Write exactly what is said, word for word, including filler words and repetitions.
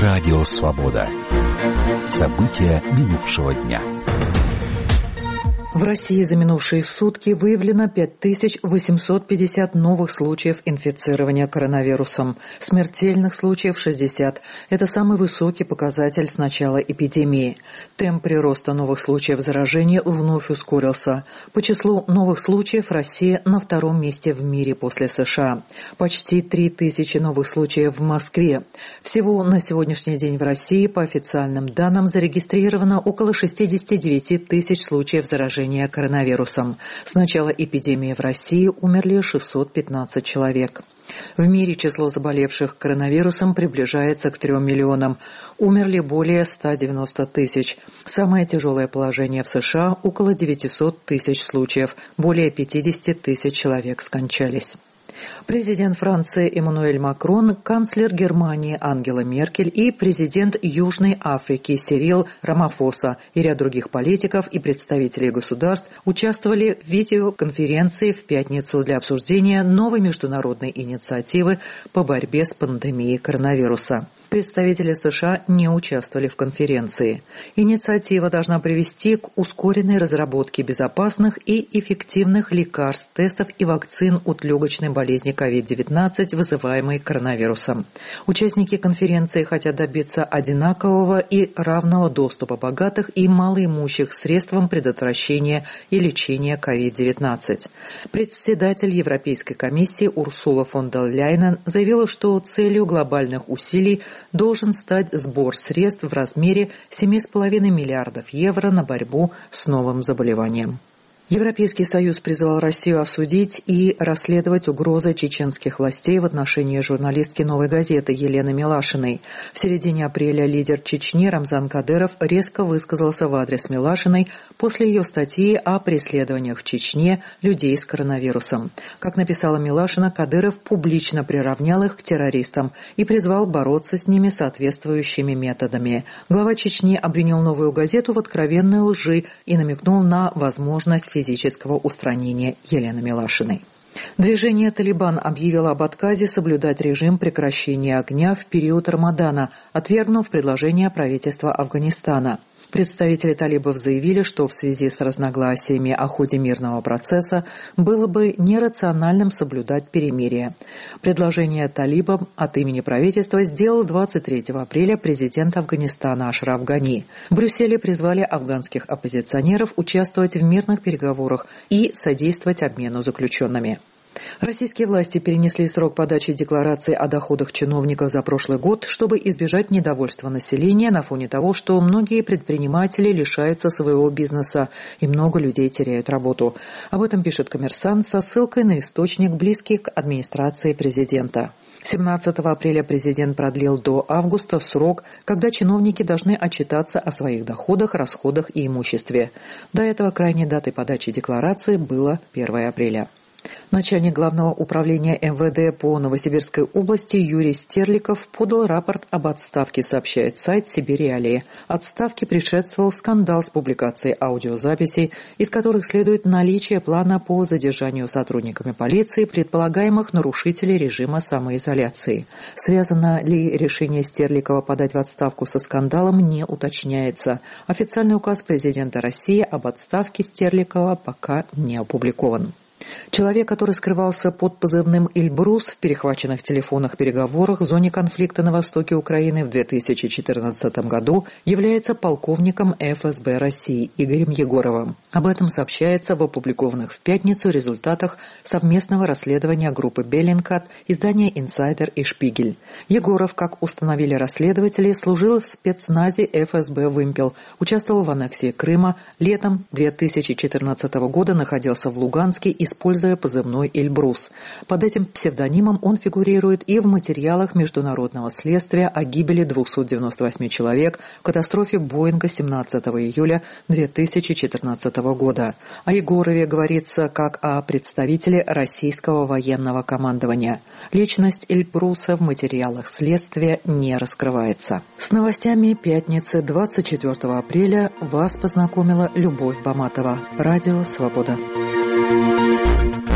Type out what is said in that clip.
Радио Свобода. События минувшего дня. В России за минувшие сутки выявлено пять тысяч восемьсот пятьдесят новых случаев инфицирования коронавирусом. Смертельных случаев шестьдесят. Это самый высокий показатель с начала эпидемии. Темп прироста новых случаев заражения вновь ускорился. По числу новых случаев Россия на втором месте в мире после США. Почти три тысячи новых случаев в Москве. Всего на сегодняшний день в России, по официальным данным, зарегистрировано около шестьдесят девять тысяч случаев заражения коронавирусом. С начала эпидемии в России умерли шестьсот пятнадцать человек. В мире число заболевших коронавирусом приближается к трем миллионам. Умерли более ста девяноста тысяч. Самое тяжелое положение в США – около девятисот тысяч случаев. Более пятидесяти тысяч человек скончались. Президент Франции Эммануэль Макрон, канцлер Германии Ангела Меркель и президент Южной Африки Сирил Рамафоса и ряд других политиков и представителей государств участвовали в видеоконференции в пятницу для обсуждения новой международной инициативы по борьбе с пандемией коронавируса. Представители США не участвовали в конференции. Инициатива должна привести к ускоренной разработке безопасных и эффективных лекарств, тестов и вакцин от легочной болезни ковид девятнадцать, вызываемой коронавирусом. Участники конференции хотят добиться одинакового и равного доступа богатых и малоимущих к средствам предотвращения и лечения ковид девятнадцать. Председатель Европейской комиссии Урсула фон дер Ляйен заявила, что целью глобальных усилий должен стать сбор средств в размере семи с половиной миллиардов евро на борьбу с новым заболеванием. Европейский Союз призвал Россию осудить и расследовать угрозы чеченских властей в отношении журналистки «Новой газеты» Елены Милашиной. В середине апреля лидер Чечни Рамзан Кадыров резко высказался в адрес Милашиной после ее статьи о преследованиях в Чечне людей с коронавирусом. Как написала Милашина, Кадыров публично приравнял их к террористам и призвал бороться с ними соответствующими методами. Глава Чечни обвинил «Новую газету» в откровенной лжи и намекнул на возможность физического устранения Елены Милашиной. Движение «Талибан» объявило об отказе соблюдать режим прекращения огня в период Рамадана, отвергнув предложение правительства Афганистана. Представители талибов заявили, что в связи с разногласиями о ходе мирного процесса было бы нерациональным соблюдать перемирие. Предложение талибам от имени правительства сделал двадцать третьего апреля президент Афганистана Ашраф Гани. В Брюсселе призвали афганских оппозиционеров участвовать в мирных переговорах и содействовать обмену заключенными. Российские власти перенесли срок подачи декларации о доходах чиновников за прошлый год, чтобы избежать недовольства населения на фоне того, что многие предприниматели лишаются своего бизнеса и много людей теряют работу. Об этом пишет «Коммерсант» со ссылкой на источник, близкий к администрации президента. семнадцатого апреля президент продлил до августа срок, когда чиновники должны отчитаться о своих доходах, расходах и имуществе. До этого крайней датой подачи декларации было первое апреля. Начальник Главного управления эм вэ дэ по Новосибирской области Юрий Стерликов подал рапорт об отставке, сообщает сайт «Сибирь-Реалии». Отставке предшествовал скандал с публикацией аудиозаписей, из которых следует наличие плана по задержанию сотрудниками полиции предполагаемых нарушителей режима самоизоляции. Связано ли решение Стерликова подать в отставку со скандалом, не уточняется. Официальный указ президента России об отставке Стерликова пока не опубликован. Человек, который скрывался под позывным «Эльбрус» в перехваченных телефонных переговорах в зоне конфликта на востоке Украины в две тысячи четырнадцатом году, является полковником эф эс бэ России Игорем Егоровым. Об этом сообщается в опубликованных в пятницу результатах совместного расследования группы «Беллингкат», издания «Инсайдер» и «Шпигель». Егоров, как установили расследователи, служил в спецназе эф эс бэ «Вымпел», участвовал в аннексии Крыма, летом две тысячи четырнадцатого года находился в Луганске и используя позывной «Эльбрус». Под этим псевдонимом он фигурирует и в материалах международного следствия о гибели двухсот девяноста восьми человек в катастрофе Боинга семнадцатого июля две тысячи четырнадцатого года. О Егорове говорится как о представителе российского военного командования. Личность Эльбруса в материалах следствия не раскрывается. С новостями пятницы двадцать четвёртого апреля вас познакомила Любовь Баматова. Радио «Свобода».